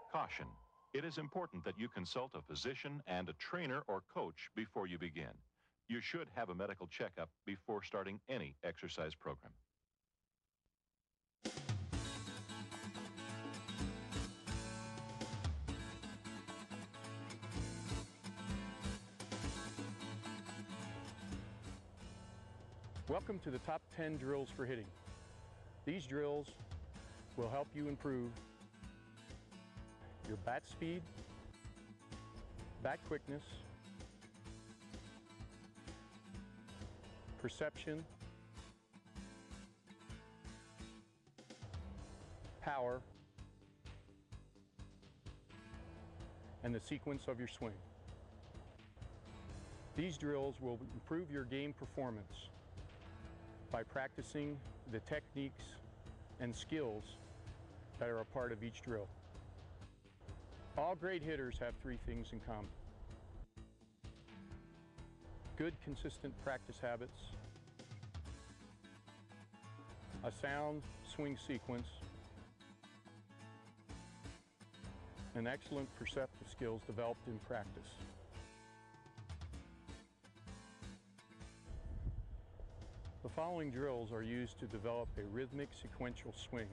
Caution. It is important that you consult a physician and a trainer or coach before you begin. You should have a medical checkup before starting any exercise program. Welcome to the top 10 drills for hitting. These drills will help you improve your bat speed, bat quickness, perception, power, and the sequence of your swing. These drills will improve your game performance by practicing the techniques and skills that are a part of each drill. All great hitters have three things in common: good, consistent practice habits, a sound swing sequence, and excellent perceptive skills developed in practice. The following drills are used to develop a rhythmic sequential swing.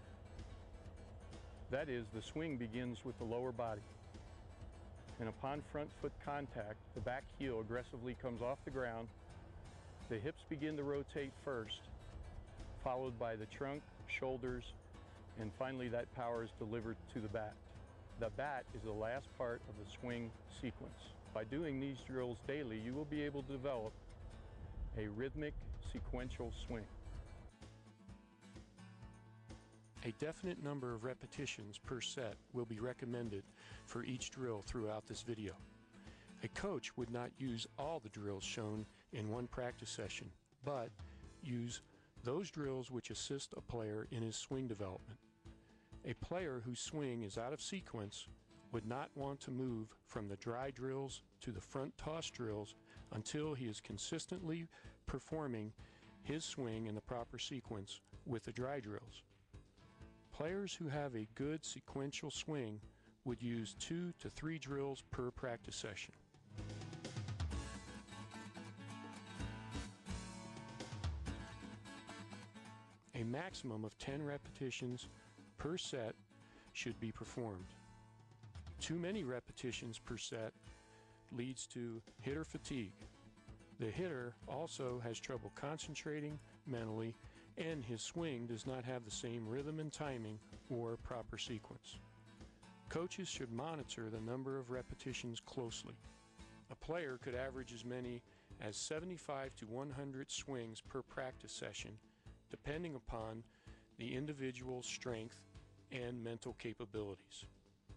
That is, the swing begins with the lower body, and upon front foot contact, the back heel aggressively comes off the ground. The hips begin to rotate first, followed by the trunk, shoulders, and finally that power is delivered to the bat. The bat is the last part of the swing sequence. By doing these drills daily, you will be able to develop a rhythmic sequential swing. A definite number of repetitions per set will be recommended for each drill throughout this video. A coach would not use all the drills shown in one practice session, but use those drills which assist a player in his swing development. A player whose swing is out of sequence would not want to move from the dry drills to the front toss drills until he is consistently performing his swing in the proper sequence with the dry drills. Players who have a good sequential swing would use 2 to 3 drills per practice session. A maximum of 10 repetitions per set should be performed. Too many repetitions per set leads to hitter fatigue. The hitter also has trouble concentrating mentally, and his swing does not have the same rhythm and timing or proper sequence. Coaches should monitor the number of repetitions closely. A player could average as many as 75 to 100 swings per practice session, depending upon the individual's strength and mental capabilities.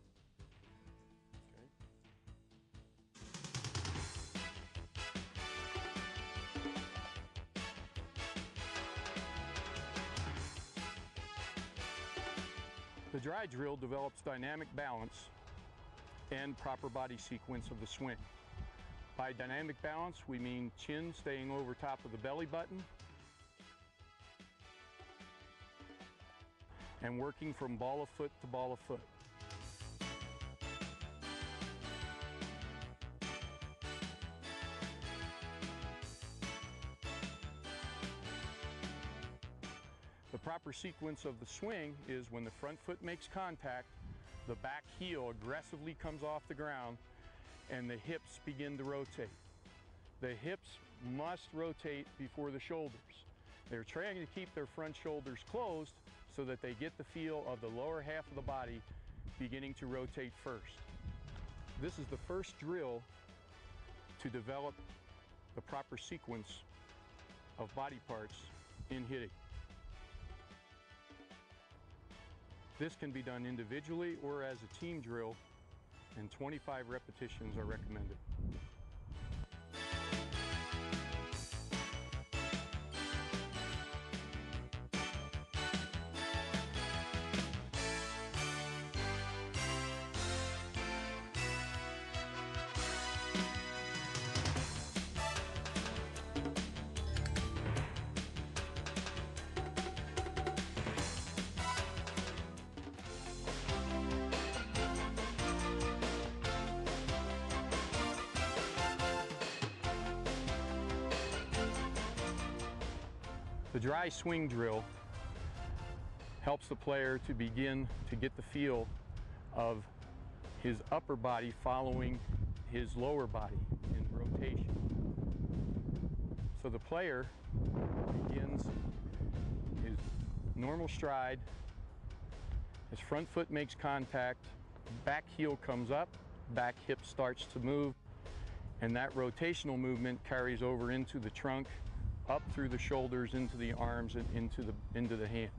The dry drill develops dynamic balance and proper body sequence of the swing. By dynamic balance, we mean chin staying over top of the belly button and working from ball of foot to ball of foot. The proper sequence of the swing is when the front foot makes contact, the back heel aggressively comes off the ground, and the hips begin to rotate. The hips must rotate before the shoulders. They're trying to keep their front shoulders closed so that they get the feel of the lower half of the body beginning to rotate first. This is the first drill to develop the proper sequence of body parts in hitting. This can be done individually or as a team drill, and 25 repetitions are recommended. The dry swing drill helps the player to begin to get the feel of his upper body following his lower body in rotation. So the player begins his normal stride, his front foot makes contact, back heel comes up, back hip starts to move, and that rotational movement carries over into the trunk, up through the shoulders, into the arms, and into the hands.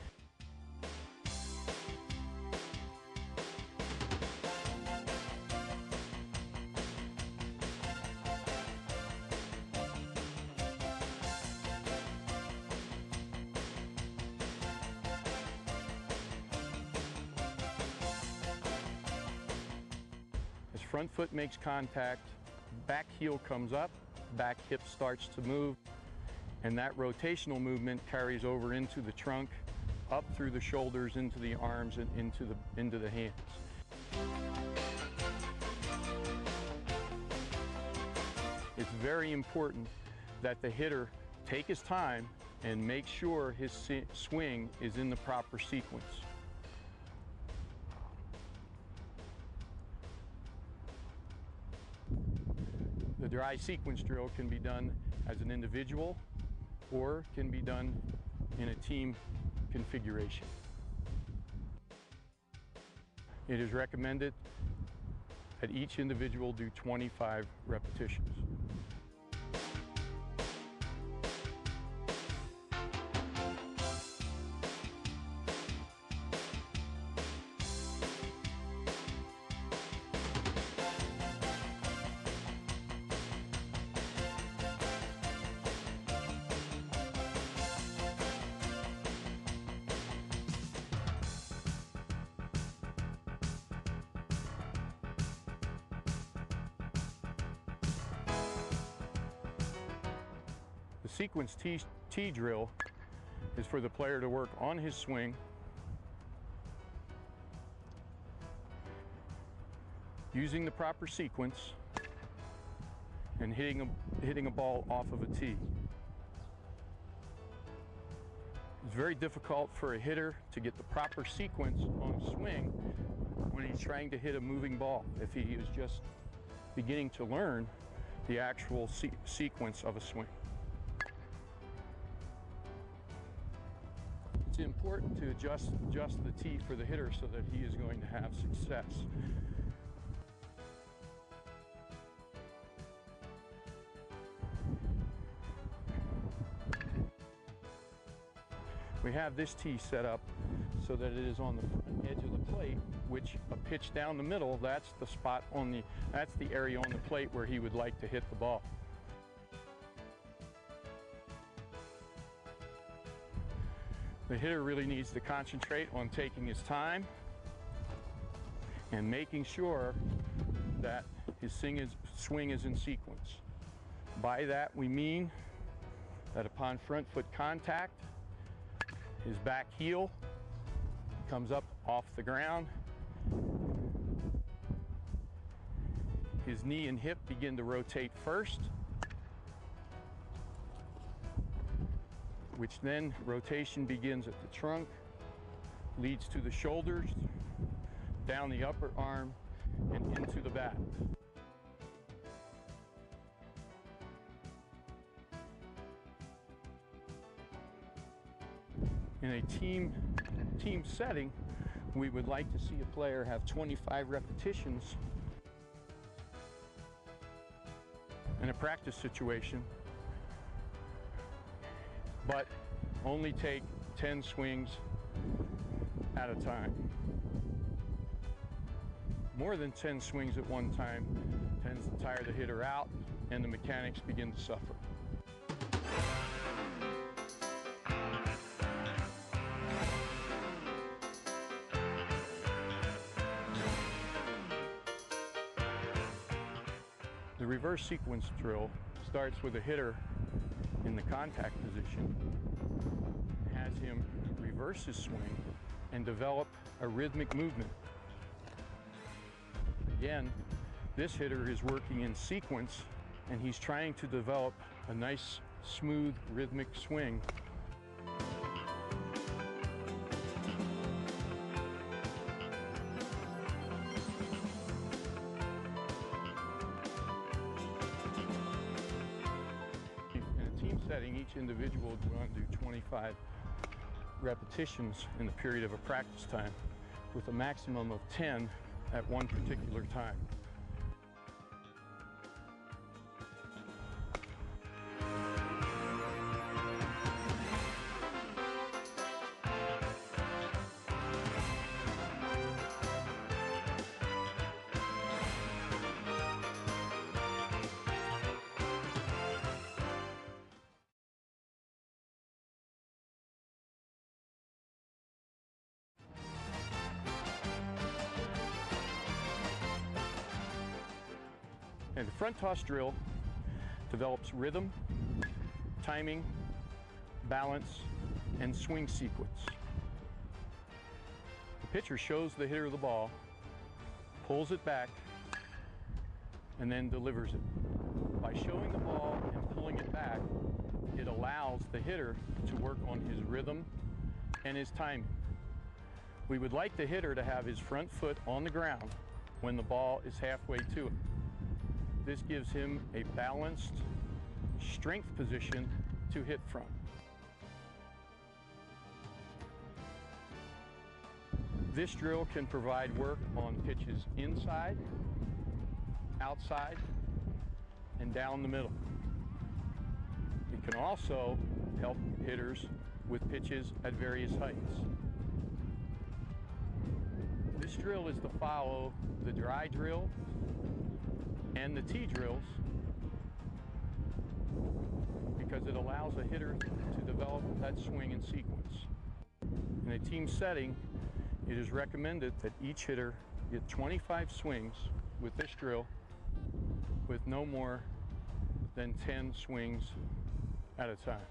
His front foot makes contact, back heel comes up, back hip starts to move, and that rotational movement carries over into the trunk, up through the shoulders, into the arms, and into the hands. It's very important that the hitter take his time and make sure his swing is in the proper sequence. The dry sequence drill can be done as an individual or can be done in a team configuration. It is recommended that each individual do 25 repetitions. The sequence T drill is for the player to work on his swing, using the proper sequence, and hitting a ball off of a tee. It's very difficult for a hitter to get the proper sequence on a swing when he's trying to hit a moving ball, if he is just beginning to learn the actual sequence of a swing. It's important to adjust the tee for the hitter so that he is going to have success. We have this tee set up so that it is on the front edge of the plate, which a pitch down the middle, that's the spot that's the area on the plate where he would like to hit the ball. The hitter really needs to concentrate on taking his time and making sure that his swing is in sequence. By that we mean that upon front foot contact, his back heel comes up off the ground, his knee and hip begin to rotate first, which then rotation begins at the trunk, leads to the shoulders, down the upper arm, and into the bat. In a team setting, we would like to see a player have 25 repetitions. In a practice situation, but only take 10 swings at a time. More than 10 swings at one time tends to tire the hitter out and the mechanics begin to suffer. The reverse sequence drill starts with a hitter in the contact position, has him reverse his swing and develop a rhythmic movement. Again, this hitter is working in sequence and he's trying to develop a nice, smooth, rhythmic swing In a team setting, each individual would want to do 25 repetitions in the period of a practice time, with a maximum of 10 at one particular time. And the front toss drill develops rhythm, timing, balance, and swing sequence. The pitcher shows the hitter the ball, pulls it back, and then delivers it. By showing the ball and pulling it back, it allows the hitter to work on his rhythm and his timing. We would like the hitter to have his front foot on the ground when the ball is halfway to him. This gives him a balanced strength position to hit from. This drill can provide work on pitches inside, outside, and down the middle. It can also help hitters with pitches at various heights. This drill is to follow the dry drill and the tee drills because it allows a hitter to develop that swing and sequence. In a team setting, it is recommended that each hitter get 25 swings with this drill with no more than 10 swings at a time.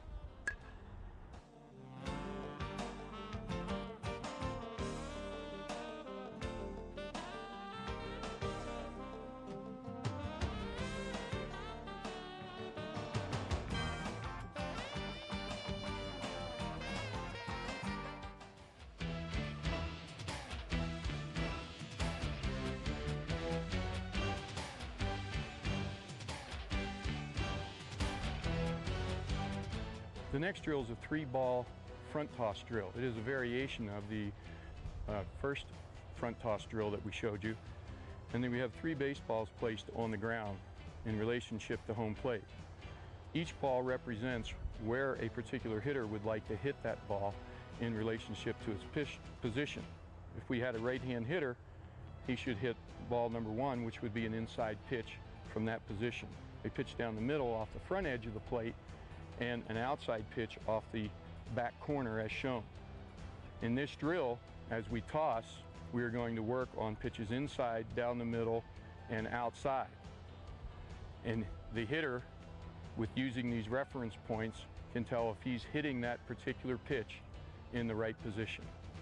The next drill is a 3-ball front toss drill. It is a variation of the first front toss drill that we showed you. And then we have 3 baseballs placed on the ground in relationship to home plate. Each ball represents where a particular hitter would like to hit that ball in relationship to its pitch position. If we had a right-hand hitter, he should hit ball number 1, which would be an inside pitch from that position. A pitch down the middle off the front edge of the plate, and an outside pitch off the back corner as shown. In this drill, as we toss, we are going to work on pitches inside, down the middle, and outside. And the hitter, with using these reference points, can tell if he's hitting that particular pitch in the right position.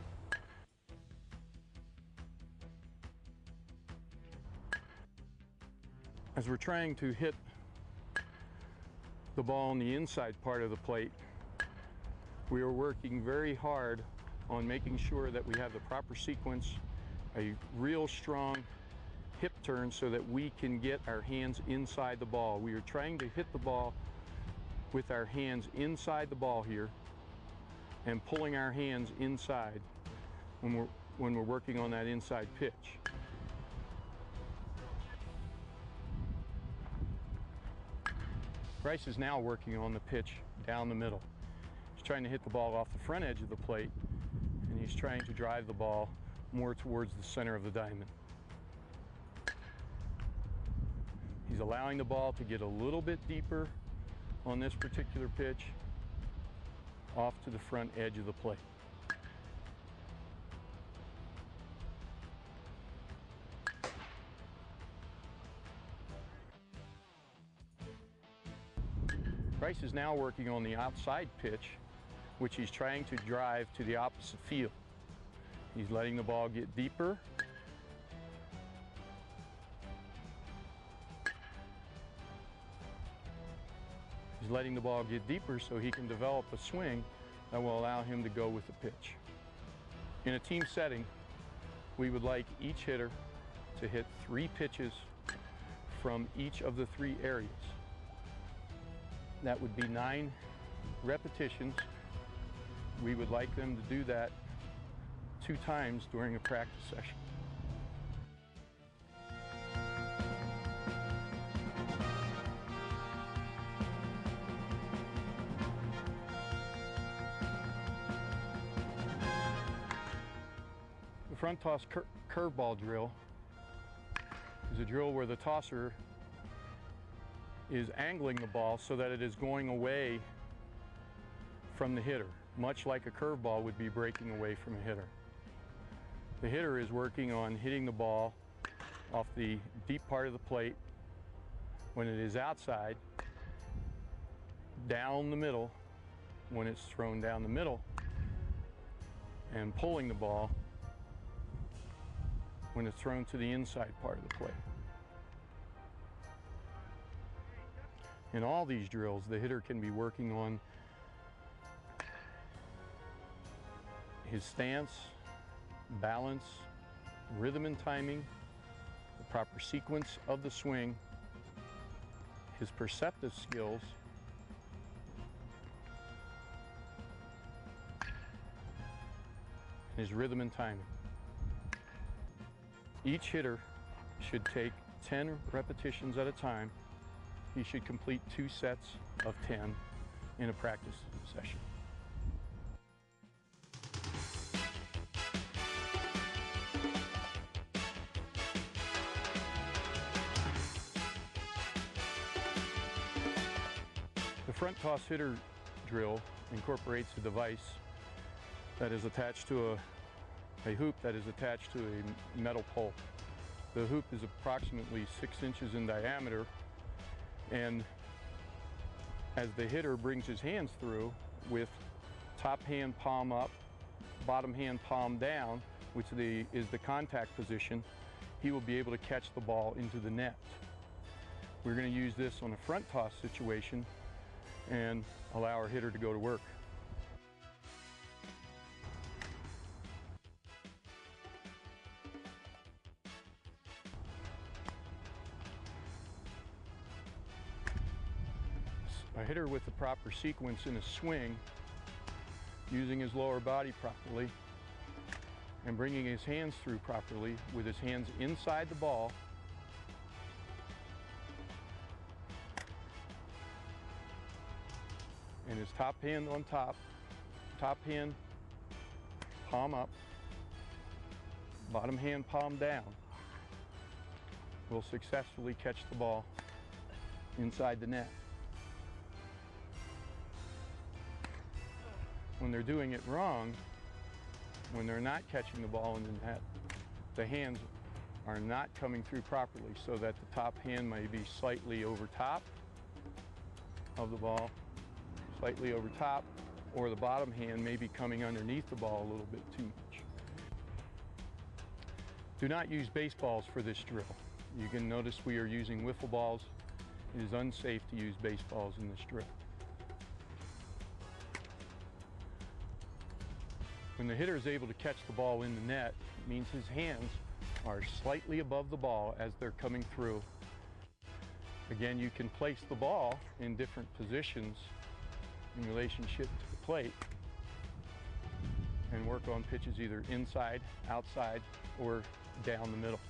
As we're trying to hit the ball on the inside part of the plate, we are working very hard on making sure that we have the proper sequence, a real strong hip turn so that we can get our hands inside the ball. We are trying to hit the ball with our hands inside the ball here and pulling our hands inside when we're working on that inside pitch. Bryce is now working on the pitch down the middle. He's trying to hit the ball off the front edge of the plate, and he's trying to drive the ball more towards the center of the diamond. He's allowing the ball to get a little bit deeper on this particular pitch off to the front edge of the plate. Bryce is now working on the outside pitch, which he's trying to drive to the opposite field. He's letting the ball get deeper. He's letting the ball get deeper so he can develop a swing that will allow him to go with the pitch. In a team setting, we would like each hitter to hit 3 pitches from each of the 3 areas. That would be 9 repetitions. We would like them to do that 2 times during a practice session. The front toss curveball drill is a drill where the tosser is angling the ball so that it is going away from the hitter, much like a curveball would be breaking away from a hitter. The hitter is working on hitting the ball off the deep part of the plate when it is outside, down the middle when it's thrown down the middle, and pulling the ball when it's thrown to the inside part of the plate. In all these drills, the hitter can be working on his stance, balance, rhythm and timing, the proper sequence of the swing, his perceptive skills, and his rhythm and timing. Each hitter should take 10 repetitions at a time. He should complete 2 sets of 10 in a practice session. The front toss hitter drill incorporates a device that is attached to a hoop that is attached to a metal pole. The hoop is approximately 6 inches in diameter, and as the hitter brings his hands through with top hand palm up, bottom hand palm down, which is the contact position, he will be able to catch the ball into the net. We're going to use this on a front toss situation and allow our hitter to go to work. A hitter with the proper sequence in a swing, using his lower body properly and bringing his hands through properly with his hands inside the ball, and his top hand on top, top hand palm up, bottom hand palm down, will successfully catch the ball inside the net. When they're doing it wrong, when they're not catching the ball in the net, the hands are not coming through properly, so that the top hand may be slightly over top of the ball, slightly over top, or the bottom hand may be coming underneath the ball a little bit too much. Do not use baseballs for this drill. You can notice we are using wiffle balls. It is unsafe to use baseballs in this drill. When the hitter is able to catch the ball in the net, it means his hands are slightly above the ball as they're coming through. Again, you can place the ball in different positions in relationship to the plate and work on pitches either inside, outside, or down the middle.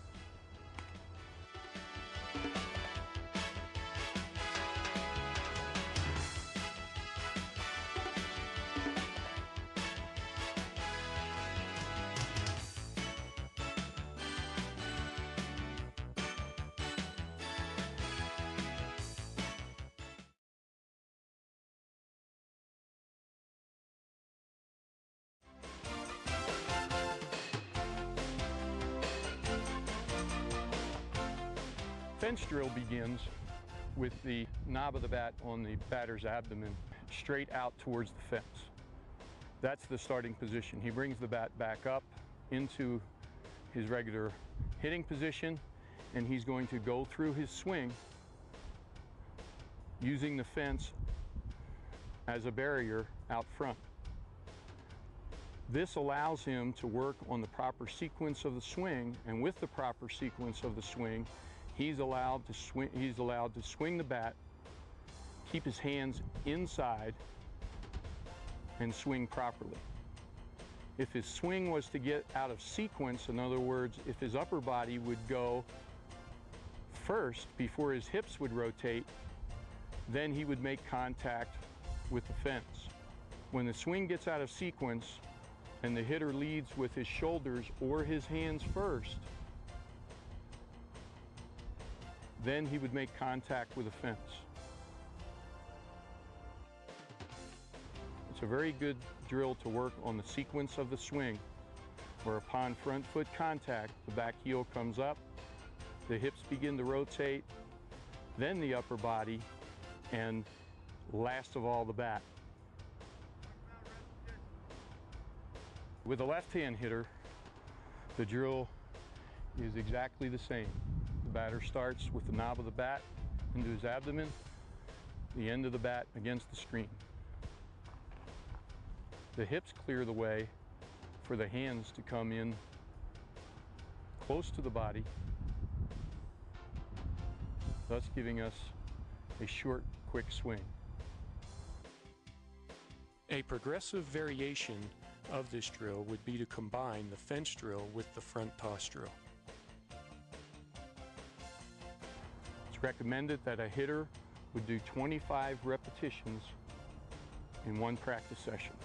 Fence drill begins with the knob of the bat on the batter's abdomen straight out towards the fence. That's the starting position. He brings the bat back up into his regular hitting position, and he's going to go through his swing using the fence as a barrier out front. This allows him to work on the proper sequence of the swing, and with the proper sequence of the swing, he's allowed to swing the bat, keep his hands inside, and swing properly. If his swing was to get out of sequence, in other words, if his upper body would go first before his hips would rotate, then he would make contact with the fence. When the swing gets out of sequence and the hitter leads with his shoulders or his hands first, then he would make contact with the fence. It's a very good drill to work on the sequence of the swing, where upon front foot contact, the back heel comes up, the hips begin to rotate, then the upper body, and last of all, the bat. With a left-hand hitter, the drill is exactly the same. The batter starts with the knob of the bat into his abdomen, the end of the bat against the screen. The hips clear the way for the hands to come in close to the body, thus giving us a short, quick swing. A progressive variation of this drill would be to combine the fence drill with the front toss drill. It's recommended that a hitter would do 25 repetitions in one practice session.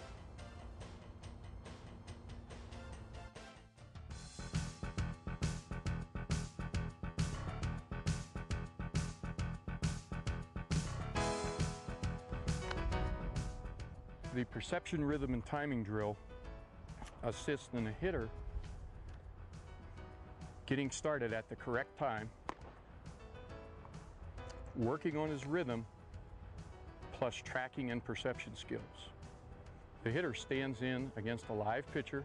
The perception, rhythm, and timing drill assists in a hitter getting started at the correct time, working on his rhythm, plus tracking and perception skills. The hitter stands in against a live pitcher,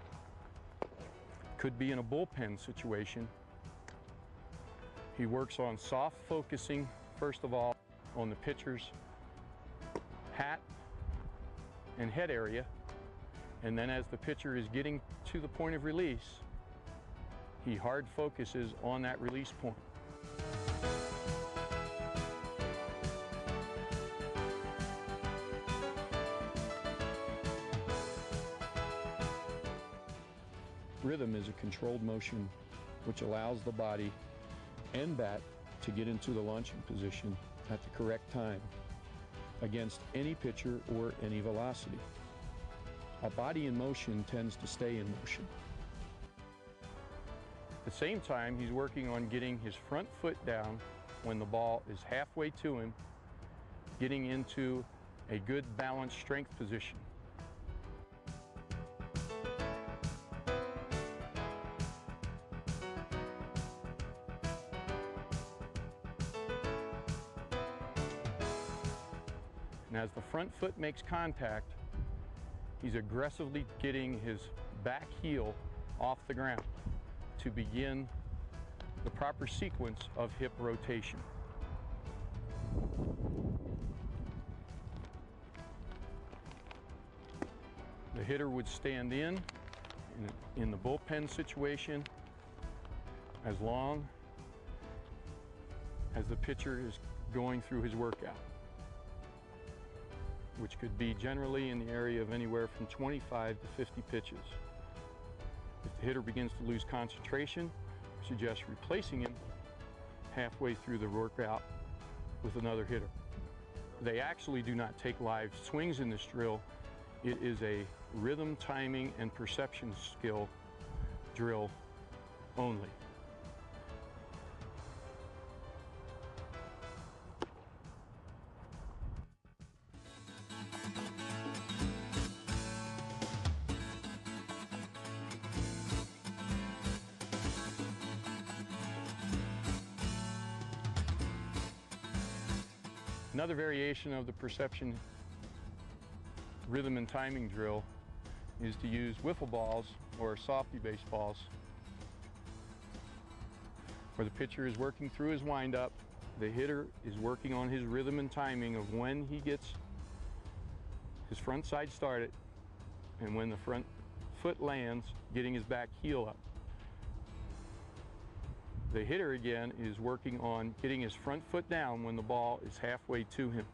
could be in a bullpen situation. He works on soft focusing, first of all, on the pitcher's hat and head area, and then as the pitcher is getting to the point of release, he hard focuses on that release point. Rhythm is a controlled motion which allows the body and bat to get into the launching position at the correct time against any pitcher or any velocity. A body in motion tends to stay in motion. At the same time, he's working on getting his front foot down when the ball is halfway to him, getting into a good balanced strength position. And as the front foot makes contact, he's aggressively getting his back heel off the ground to begin the proper sequence of hip rotation. The hitter would stand in the bullpen situation as long as the pitcher is going through his workout, which could be generally in the area of anywhere from 25 to 50 pitches. If the hitter begins to lose concentration, we suggest replacing him halfway through the workout with another hitter. They actually do not take live swings in this drill. It is a rhythm, timing, and perception skill drill only. Another variation of the perception, rhythm, and timing drill is to use wiffle balls or softy baseballs, where the pitcher is working through his windup, the hitter is working on his rhythm and timing of when he gets his front side started and when the front foot lands, getting his back heel up. The hitter again is working on getting his front foot down when the ball is halfway to him.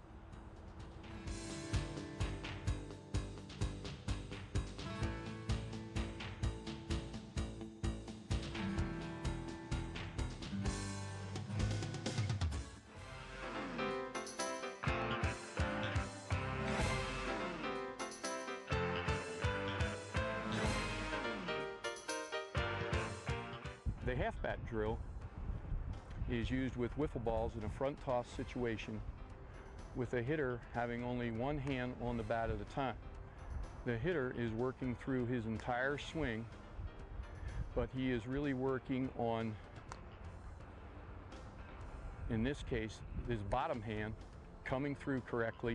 The half bat drill is used with wiffle balls in a front toss situation with a hitter having only one hand on the bat at a time. The hitter is working through his entire swing, but he is really working on, in this case, his bottom hand coming through correctly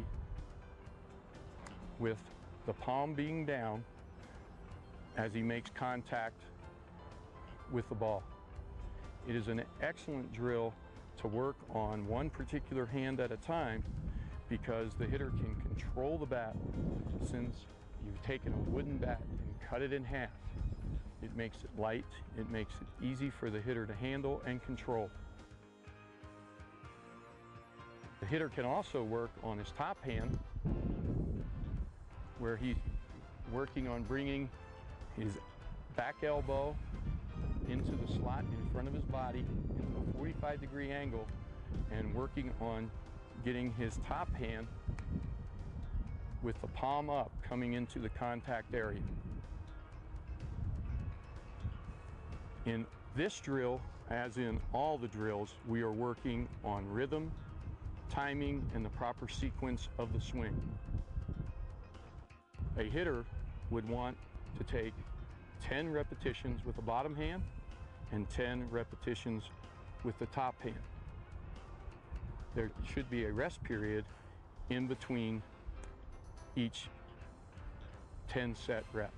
with the palm being down as he makes contact with the ball. It is an excellent drill to work on one particular hand at a time because the hitter can control the bat. Since you've taken a wooden bat and cut it in half, it makes it light, it makes it easy for the hitter to handle and control. The hitter can also work on his top hand where he's working on bringing his back elbow into the slot in front of his body into a 45-degree angle and working on getting his top hand with the palm up coming into the contact area. In this drill, as in all the drills, we are working on rhythm, timing, and the proper sequence of the swing. A hitter would want to take 10 repetitions with the bottom hand and 10 repetitions with the top hand. There should be a rest period in between each 10 set rep.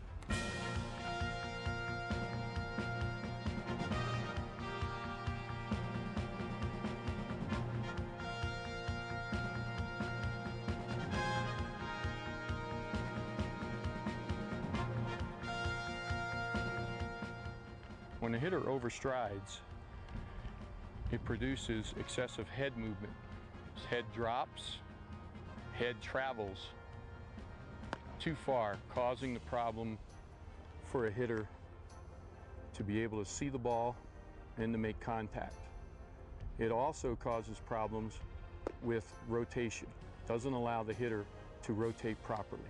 When a hitter overstrides, it produces excessive head movement. His head drops, head travels too far, causing the problem for a hitter to be able to see the ball and to make contact. It also causes problems with rotation. It doesn't allow the hitter to rotate properly.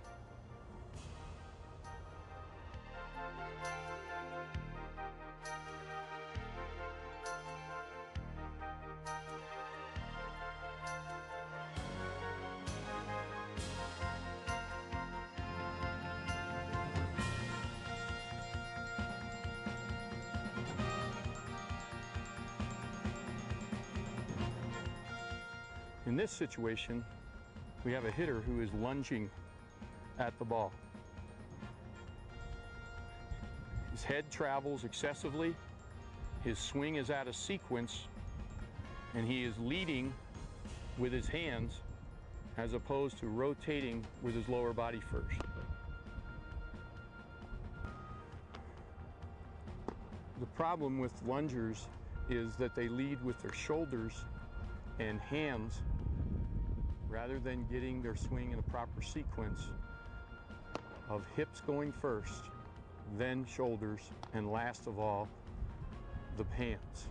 In this situation, we have a hitter who is lunging at the ball. His head travels excessively, his swing is out of sequence, and he is leading with his hands as opposed to rotating with his lower body first. The problem with lungers is that they lead with their shoulders and hands rather than getting their swing in a proper sequence of hips going first, then shoulders, and last of all, the hands.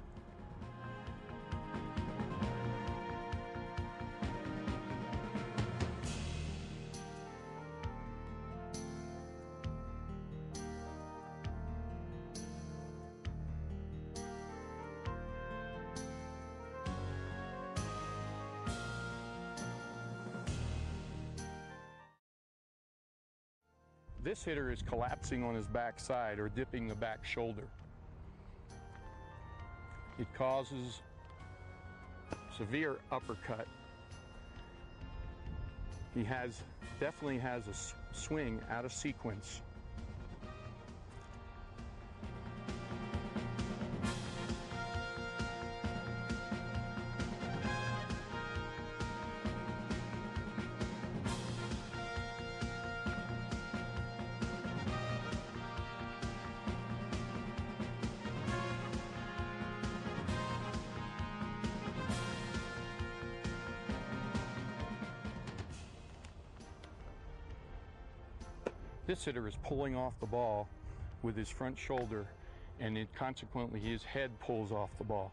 This hitter is collapsing on his back side or dipping the back shoulder. It causes severe uppercut. He definitely has a swing out of sequence. This hitter is pulling off the ball with his front shoulder, and consequently his head pulls off the ball.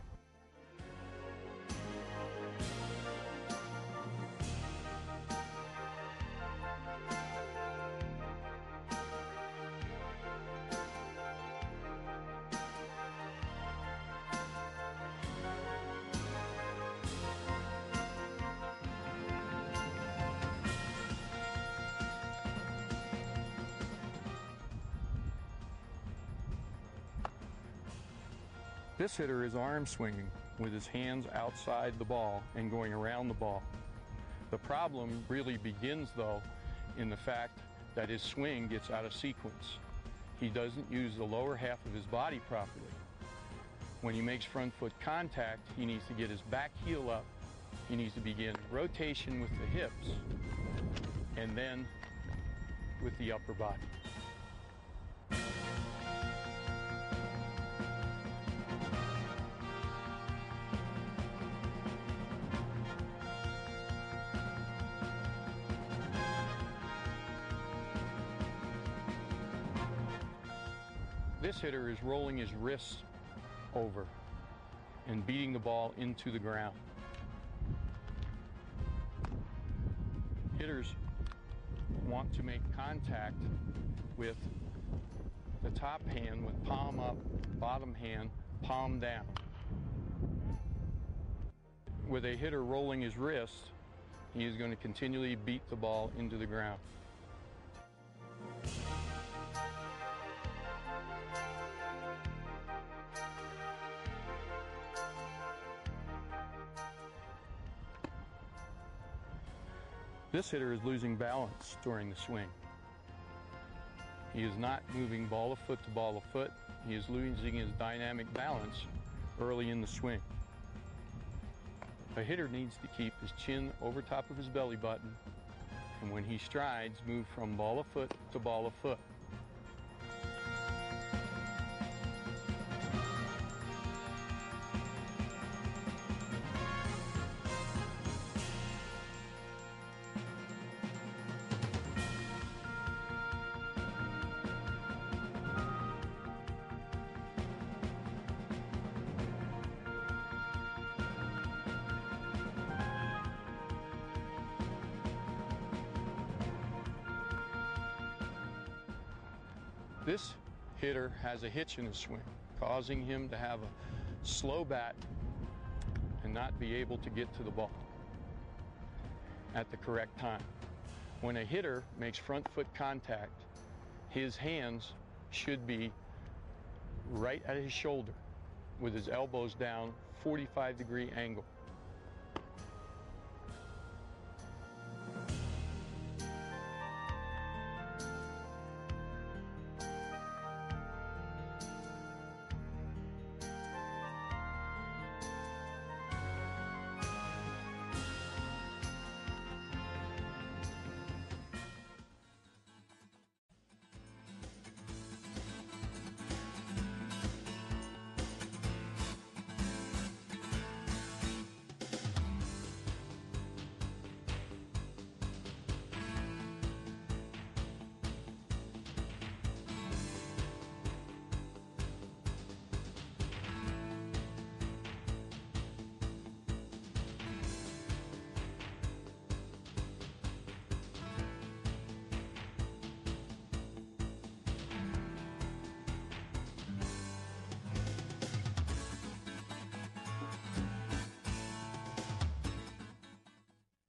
This hitter is arm swinging with his hands outside the ball and going around the ball. The problem really begins, though, in the fact that his swing gets out of sequence. He doesn't use the lower half of his body properly. When he makes front foot contact, he needs to get his back heel up. He needs to begin rotation with the hips and then with the upper body. This hitter is rolling his wrists over and beating the ball into the ground. Hitters want to make contact with the top hand with palm up, bottom hand, palm down. With a hitter rolling his wrist, he is going to continually beat the ball into the ground. This hitter is losing balance during the swing. He is not moving ball of foot to ball of foot. He is losing his dynamic balance early in the swing. A hitter needs to keep his chin over top of his belly button, and when he strides, move from ball of foot to ball of foot. This hitter has a hitch in his swing, causing him to have a slow bat and not be able to get to the ball at the correct time. When a hitter makes front foot contact, his hands should be right at his shoulder with his elbows down, 45-degree angle.